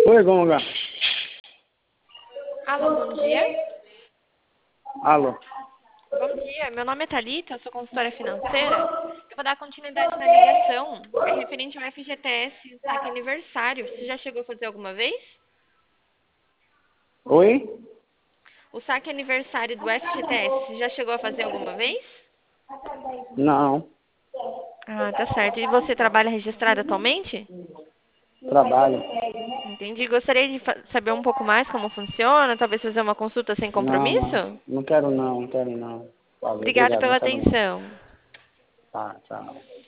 Oi, Gonga. Alô, bom dia. Alô. Bom dia, meu nome é Thalita, eu sou consultora financeira. Eu vou dar continuidade na ligação. É referente ao FGTS e o saque aniversário. Você já chegou a fazer alguma vez? Oi? O saque aniversário do FGTS, você já chegou a fazer alguma vez? Não. Ah, tá certo. E você trabalha registrado atualmente? Trabalho. Entendi. Gostaria de saber um pouco mais como funciona, talvez fazer uma consulta sem Não, não. compromisso? Não quero não, não quero não. Valeu, Obrigada obrigado, pela não quero não. atenção. Tá, tchau.